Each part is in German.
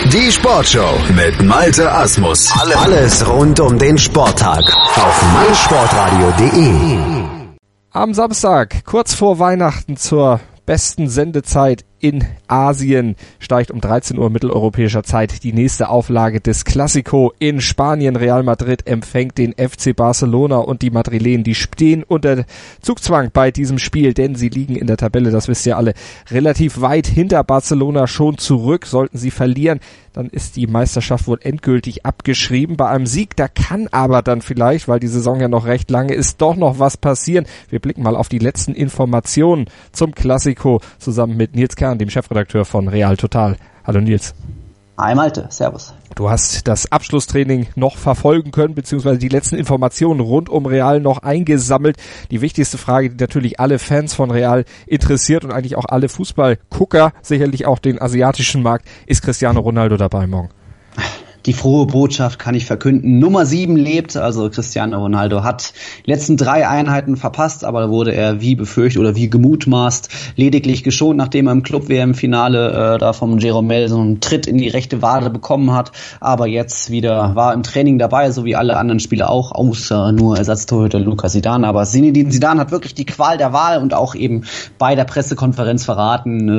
Die Sportshow mit Malte Asmus. Alles rund um den Sporttag auf meinsportradio.de. Am Samstag, kurz vor Weihnachten zur besten Sendezeit in Asien, steigt um 13 Uhr mitteleuropäischer Zeit die nächste Auflage des Clásico in Spanien. Real Madrid empfängt den FC Barcelona und die Madrilenen, die stehen unter Zugzwang bei diesem Spiel, denn sie liegen in der Tabelle, das wisst ihr alle, relativ weit hinter Barcelona schon zurück. Sollten sie verlieren, dann ist die Meisterschaft wohl endgültig abgeschrieben. Bei einem Sieg, da kann aber dann vielleicht, weil die Saison ja noch recht lange ist, doch noch was passieren. Wir blicken mal auf die letzten Informationen zum Clásico zusammen mit Nils Kern, dem Chefredakteur von Real Total. Hallo Nils. Hi Malte, servus. Du hast das Abschlusstraining noch verfolgen können, beziehungsweise die letzten Informationen rund um Real noch eingesammelt. Die wichtigste Frage, die natürlich alle Fans von Real interessiert und eigentlich auch alle Fußballgucker, sicherlich auch den asiatischen Markt, ist Cristiano Ronaldo dabei morgen? Die frohe Botschaft kann ich verkünden. Nummer 7 lebt, also Cristiano Ronaldo hat die letzten 3 Einheiten verpasst, aber da wurde er wie befürchtet oder wie gemutmaßt lediglich geschont, nachdem er im Club-WM-Finale da vom Jeromel so einen Tritt in die rechte Wade bekommen hat. Aber jetzt wieder war im Training dabei, so wie alle anderen Spieler auch, außer nur Ersatztorhüter Lucas Zidane. Aber Zinedine Zidane hat wirklich die Qual der Wahl und auch eben bei der Pressekonferenz verraten,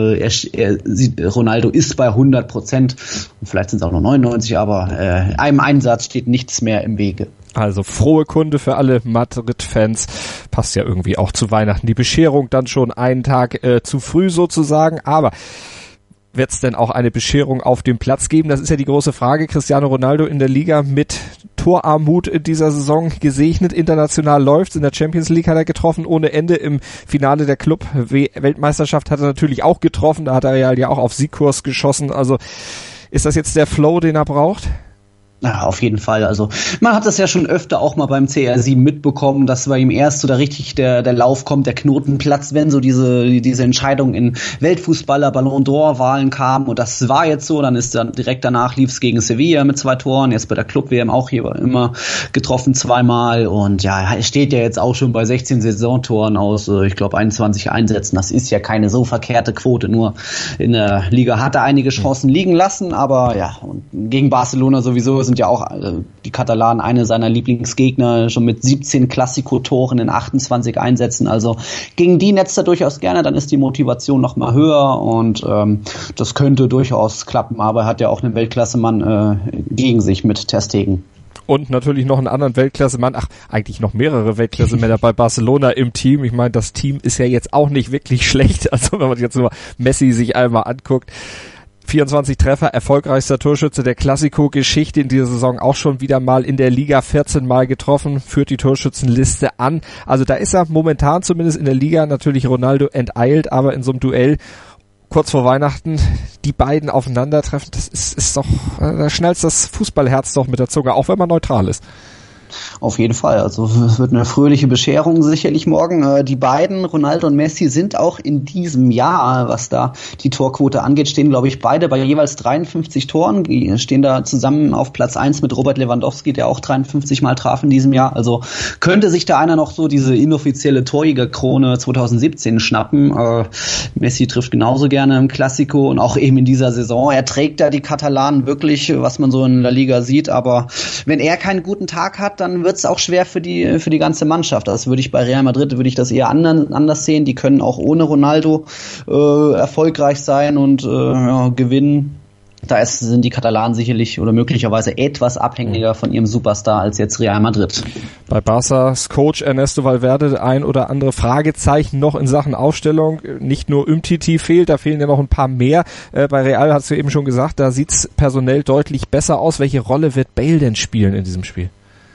Ronaldo ist bei 100%, vielleicht sind es auch noch 99%, aber einem Einsatz steht nichts mehr im Wege. Also frohe Kunde für alle Madrid-Fans. Passt ja irgendwie auch zu Weihnachten. Die Bescherung dann schon einen Tag zu früh sozusagen, aber wird es denn auch eine Bescherung auf dem Platz geben? Das ist ja die große Frage. Cristiano Ronaldo in der Liga mit Torarmut in dieser Saison gesegnet. International läuft's. In der Champions League hat er getroffen ohne Ende. Im Finale der Club-Weltmeisterschaft hat er natürlich auch getroffen. Da hat er ja auch auf Siegkurs geschossen. Also ist das jetzt der Flow, den er braucht? Ja, auf jeden Fall. Also man hat das ja schon öfter auch mal beim CR7 mitbekommen, dass bei ihm erst so da richtig der Lauf kommt, der Knoten platzt, wenn so diese Entscheidung in Weltfußballer Ballon d'Or Wahlen kam, und das war jetzt so. Dann ist dann direkt danach lief's gegen Sevilla mit 2 Toren, jetzt bei der Club WM auch hier immer getroffen 2-mal, und ja, er steht ja jetzt auch schon bei 16 Saisontoren aus, ich glaube 21 Einsätzen. Das ist ja keine so verkehrte Quote, nur in der Liga hat er einige Chancen liegen lassen, aber ja, und gegen Barcelona sowieso sind ja auch die Katalanen eine seiner Lieblingsgegner, schon mit 17 Clásico-Toren in 28 Einsätzen. Also gegen die netzt er durchaus gerne, dann ist die Motivation noch mal höher, und das könnte durchaus klappen. Aber er hat ja auch einen Weltklasse-Mann gegen sich mit Ter Stegen. Und natürlich noch einen anderen Weltklasse-Mann, eigentlich noch mehrere Weltklasse-Männer bei Barcelona im Team. Ich meine, das Team ist ja jetzt auch nicht wirklich schlecht. Also wenn man jetzt nur Messi sich einmal anguckt. 24 Treffer, erfolgreichster Torschütze der Clásico-Geschichte in dieser Saison, auch schon wieder mal in der Liga 14 Mal getroffen, führt die Torschützenliste an. Also da ist er momentan zumindest in der Liga natürlich Ronaldo enteilt, aber in so einem Duell kurz vor Weihnachten die beiden aufeinandertreffen, das ist doch, da schnallt das Fußballherz doch mit der Zunge, auch wenn man neutral ist. Auf jeden Fall, also es wird eine fröhliche Bescherung sicherlich morgen. Die beiden, Ronaldo und Messi, sind auch in diesem Jahr, was da die Torquote angeht, stehen, glaube ich, beide bei jeweils 53 Toren. Die stehen da zusammen auf Platz 1 mit Robert Lewandowski, der auch 53 Mal traf in diesem Jahr. Also könnte sich da einer noch so diese inoffizielle Torjägerkrone 2017 schnappen. Messi trifft genauso gerne im Clásico und auch eben in dieser Saison. Er trägt da die Katalanen wirklich, was man so in der Liga sieht. Aber wenn er keinen guten Tag hat, dann wird es auch schwer für die ganze Mannschaft. Das würde ich bei Real Madrid, würde ich das eher anders sehen. Die können auch ohne Ronaldo erfolgreich sein und gewinnen. Da sind die Katalanen sicherlich oder möglicherweise etwas abhängiger von ihrem Superstar als jetzt Real Madrid. Bei Barças Coach Ernesto Valverde ein oder andere Fragezeichen noch in Sachen Aufstellung. Nicht nur Umtiti fehlt, da fehlen ja noch ein paar mehr. Bei Real hast du eben schon gesagt, da sieht's personell deutlich besser aus. Welche Rolle wird Bale denn spielen in diesem Spiel?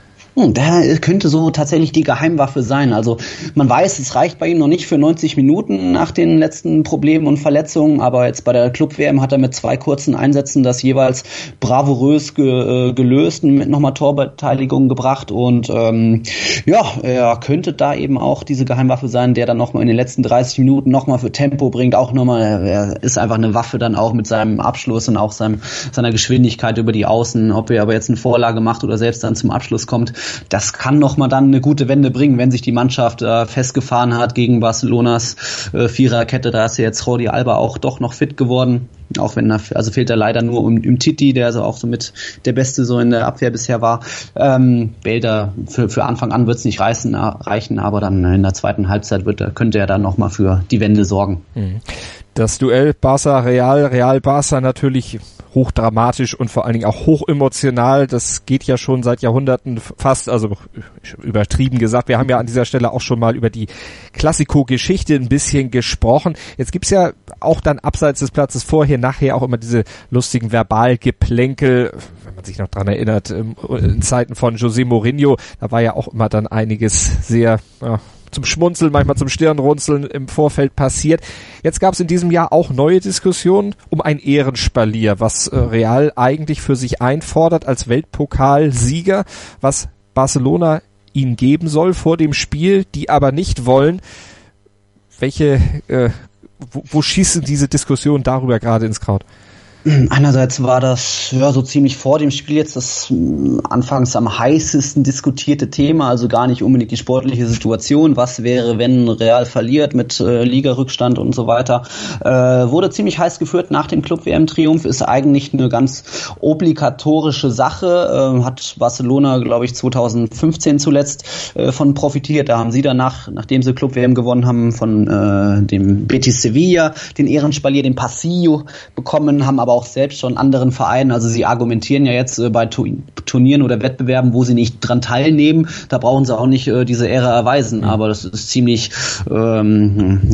Der könnte so tatsächlich die Geheimwaffe sein. Also man weiß, es reicht bei ihm noch nicht für 90 Minuten nach den letzten Problemen und Verletzungen, aber jetzt bei der Club-WM hat er mit 2 kurzen Einsätzen das jeweils bravourös gelöst und mit nochmal Torbeteiligung gebracht, und er könnte da eben auch diese Geheimwaffe sein, der dann nochmal in den letzten 30 Minuten nochmal für Tempo bringt, auch nochmal, er ist einfach eine Waffe dann auch mit seinem Abschluss und auch seiner Geschwindigkeit über die Außen. Ob er aber jetzt eine Vorlage macht oder selbst dann zum Abschluss kommt, das kann nochmal dann eine gute Wende bringen, wenn sich die Mannschaft festgefahren hat gegen Barcelonas Viererkette. Da ist ja jetzt Jordi Alba auch doch noch fit geworden. auch wenn fehlt er leider nur um Titi, der also auch so mit der Beste so in der Abwehr bisher war. Bale, für Anfang an wird es nicht reichen, aber dann in der zweiten Halbzeit könnte er dann nochmal für die Wende sorgen. Das Duell Barca-Real, Real-Barca natürlich hochdramatisch und vor allen Dingen auch hochemotional. Das geht ja schon seit Jahrhunderten fast, also übertrieben gesagt. Wir haben ja an dieser Stelle auch schon mal über die Klassiko-Geschichte ein bisschen gesprochen. Jetzt gibt's ja auch dann abseits des Platzes vorher, nachher auch immer diese lustigen Verbalgeplänkel, wenn man sich noch dran erinnert, in Zeiten von José Mourinho, da war ja auch immer dann einiges sehr zum Schmunzeln, manchmal zum Stirnrunzeln im Vorfeld passiert. Jetzt gab es in diesem Jahr auch neue Diskussionen um ein Ehrenspalier, was Real eigentlich für sich einfordert als Weltpokalsieger, was Barcelona ihnen geben soll vor dem Spiel, die aber nicht wollen. Wo schießen diese Diskussionen darüber gerade ins Kraut? Einerseits war das so ziemlich vor dem Spiel jetzt das anfangs am heißesten diskutierte Thema, also gar nicht unbedingt die sportliche Situation, was wäre, wenn Real verliert mit Ligarückstand und so weiter, wurde ziemlich heiß geführt nach dem Club-WM-Triumph, ist eigentlich eine ganz obligatorische Sache, hat Barcelona, glaube ich, 2015 zuletzt von profitiert, da haben sie danach, nachdem sie Club-WM gewonnen haben, von dem Betis Sevilla den Ehrenspalier, den Pasillo bekommen, haben aber auch selbst schon anderen Vereinen, also sie argumentieren ja jetzt bei Turnieren oder Wettbewerben, wo sie nicht dran teilnehmen, da brauchen sie auch nicht diese Ehre erweisen, aber das ist ziemlich, sie haben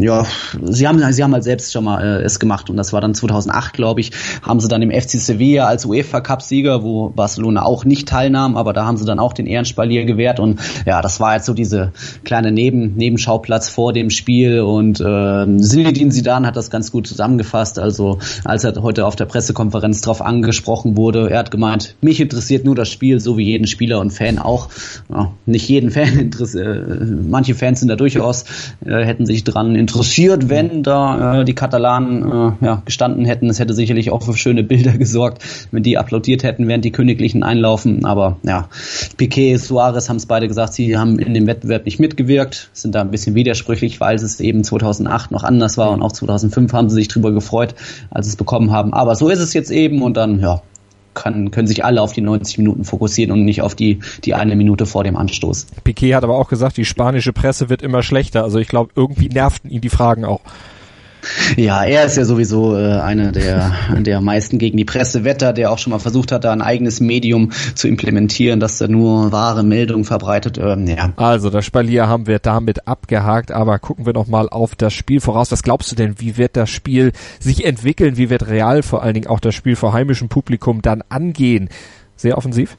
halt selbst schon mal es gemacht und das war dann 2008, glaube ich, haben sie dann im FC Sevilla als UEFA-Cup-Sieger, wo Barcelona auch nicht teilnahm, aber da haben sie dann auch den Ehrenspalier gewährt und ja, das war jetzt so diese kleine Nebenschauplatz vor dem Spiel und Zinedine Zidane hat das ganz gut zusammengefasst, also als er heute auf der Pressekonferenz drauf angesprochen wurde. Er hat gemeint, mich interessiert nur das Spiel, so wie jeden Spieler und Fan auch. Ja, nicht jeden Fan interessiert, manche Fans sind da durchaus, hätten sich dran interessiert, wenn da die Katalanen gestanden hätten. Es hätte sicherlich auch für schöne Bilder gesorgt, wenn die applaudiert hätten, während die Königlichen einlaufen. Aber ja, Piqué, Suarez haben es beide gesagt, sie haben in dem Wettbewerb nicht mitgewirkt, sind da ein bisschen widersprüchlich, weil es eben 2008 noch anders war und auch 2005 haben sie sich drüber gefreut, als sie es bekommen haben. Aber so ist es jetzt eben und dann, können sich alle auf die 90 Minuten fokussieren und nicht auf die eine Minute vor dem Anstoß. Piqué hat aber auch gesagt, die spanische Presse wird immer schlechter. Also ich glaube, irgendwie nervten ihn die Fragen auch. Ja, er ist ja sowieso einer der meisten gegen die Presse wettert, der auch schon mal versucht hat, da ein eigenes Medium zu implementieren, das da nur wahre Meldungen verbreitet. Also das Spalier haben wir damit abgehakt, aber gucken wir noch mal auf das Spiel voraus. Was glaubst du denn, wie wird das Spiel sich entwickeln? Wie wird Real vor allen Dingen auch das Spiel vor heimischem Publikum dann angehen? Sehr offensiv?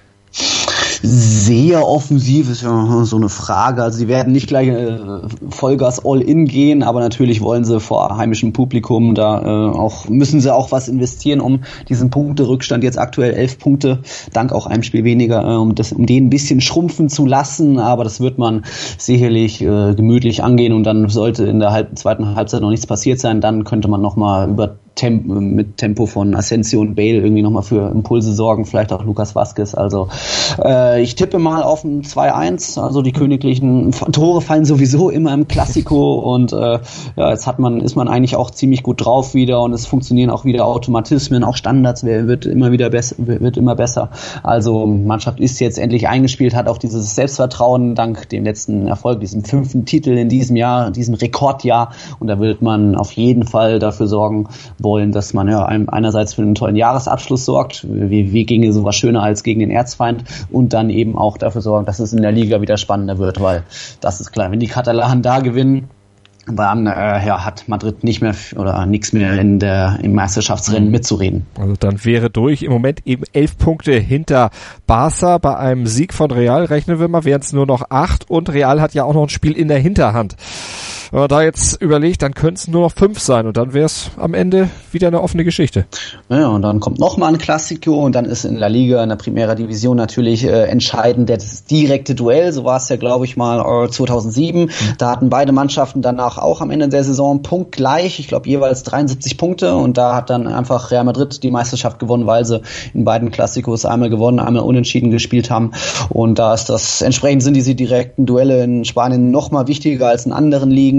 Sehr offensiv ist ja so eine Frage. Also sie werden nicht gleich Vollgas All-In gehen, aber natürlich wollen sie vor heimischem Publikum müssen sie auch was investieren, um diesen Punkterückstand jetzt aktuell 11 Punkte, dank auch einem Spiel weniger, um den ein bisschen schrumpfen zu lassen. Aber das wird man sicherlich gemütlich angehen und dann sollte in der zweiten Halbzeit noch nichts passiert sein. Dann könnte man nochmal mit Tempo von Asensio und Bale irgendwie nochmal für Impulse sorgen, vielleicht auch Lucas Vázquez. Also ich tippe mal auf ein 2-1, also die königlichen Tore fallen sowieso immer im Klassiko und jetzt ist man eigentlich auch ziemlich gut drauf wieder und es funktionieren auch wieder Automatismen, auch Standards wird immer besser. Also Mannschaft ist jetzt endlich eingespielt, hat auch dieses Selbstvertrauen dank dem letzten Erfolg, diesem 5. Titel in diesem Jahr, diesem Rekordjahr und da wird man auf jeden Fall dafür sorgen wollen, dass man einerseits für einen tollen Jahresabschluss sorgt, wie ginge sowas schöner als gegen den Erzfeind und dann eben auch dafür sorgen, dass es in der Liga wieder spannender wird, weil das ist klar, wenn die Katalanen da gewinnen, dann hat Madrid nicht mehr oder nichts mehr im Meisterschaftsrennen mitzureden. Also dann wäre durch im Moment eben 11 Punkte hinter Barca. Bei einem Sieg von Real rechnen wir mal, wären es nur noch 8 und Real hat ja auch noch ein Spiel in der Hinterhand. Wenn man da jetzt überlegt, dann könnten es nur noch 5 sein und dann wäre es am Ende wieder eine offene Geschichte. Ja, und dann kommt nochmal ein Klassiko und dann ist in La Liga, in der Primera Division natürlich entscheidend das direkte Duell. So war es ja, glaube ich, mal 2007. Da hatten beide Mannschaften danach auch am Ende der Saison punktgleich. Ich glaube, jeweils 73 Punkte und da hat dann einfach Real Madrid die Meisterschaft gewonnen, weil sie in beiden Klassikos einmal gewonnen, einmal unentschieden gespielt haben. Und da ist entsprechend sind diese direkten Duelle in Spanien nochmal wichtiger als in anderen Ligen.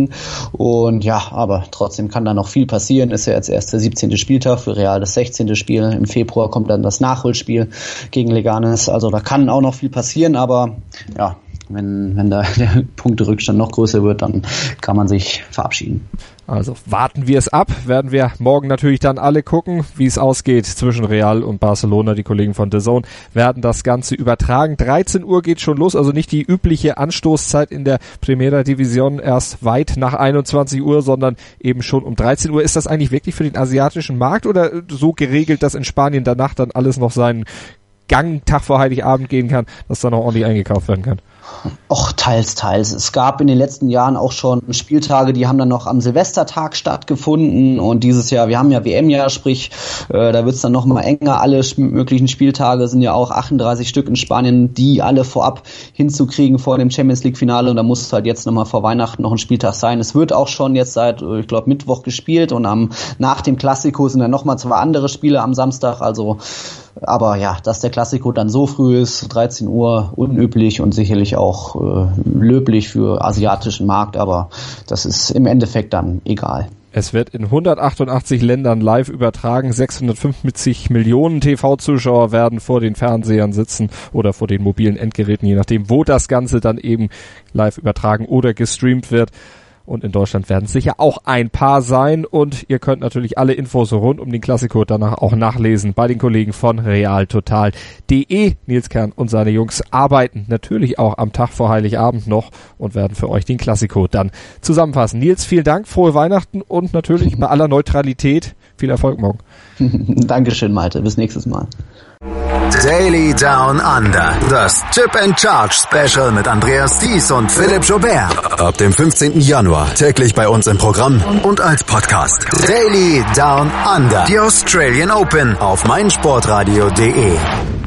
liegen. Und ja, aber trotzdem kann da noch viel passieren. Ist ja jetzt erst der 17. Spieltag, für Real das 16. Spiel. Im Februar kommt dann das Nachholspiel gegen Leganes. Also da kann auch noch viel passieren, aber ja, wenn da der Punkterückstand noch größer wird, dann kann man sich verabschieden. Also warten wir es ab, werden wir morgen natürlich dann alle gucken, wie es ausgeht zwischen Real und Barcelona. Die Kollegen von DAZN werden das Ganze übertragen. 13 Uhr geht schon los, also nicht die übliche Anstoßzeit in der Primera División erst weit nach 21 Uhr, sondern eben schon um 13 Uhr. Ist das eigentlich wirklich für den asiatischen Markt oder so geregelt, dass in Spanien danach dann alles noch seinen Gang Tag vor Heiligabend gehen kann, dass da noch ordentlich eingekauft werden kann? Och, teils. Es gab in den letzten Jahren auch schon Spieltage, die haben dann noch am Silvestertag stattgefunden und dieses Jahr, wir haben ja WM-Jahr, sprich, da wird's dann noch mal enger. Alle möglichen Spieltage sind ja auch 38 Stück in Spanien, die alle vorab hinzukriegen vor dem Champions-League-Finale und da muss halt jetzt nochmal vor Weihnachten noch ein Spieltag sein. Es wird auch schon jetzt seit, ich glaube, Mittwoch gespielt und nach dem Klassiko sind dann nochmal 2 andere Spiele am Samstag, also aber ja, dass der Klassiko dann so früh ist, 13 Uhr, unüblich und sicherlich auch löblich für asiatischen Markt, aber das ist im Endeffekt dann egal. Es wird in 188 Ländern live übertragen, 650 Millionen TV-Zuschauer werden vor den Fernsehern sitzen oder vor den mobilen Endgeräten, je nachdem, wo das Ganze dann eben live übertragen oder gestreamt wird. Und in Deutschland werden es sicher auch ein paar sein. Und ihr könnt natürlich alle Infos rund um den Klassiko danach auch nachlesen bei den Kollegen von realtotal.de. Nils Kern und seine Jungs arbeiten natürlich auch am Tag vor Heiligabend noch und werden für euch den Klassiko dann zusammenfassen. Nils, vielen Dank, frohe Weihnachten und natürlich bei aller Neutralität viel Erfolg morgen. Dankeschön, Malte. Bis nächstes Mal. Daily Down Under. Das Chip and Charge Special mit Andreas Thies und Philipp Joubert. Ab dem 15. Januar täglich bei uns im Programm und als Podcast. Daily Down Under. Die Australian Open auf meinsportradio.de.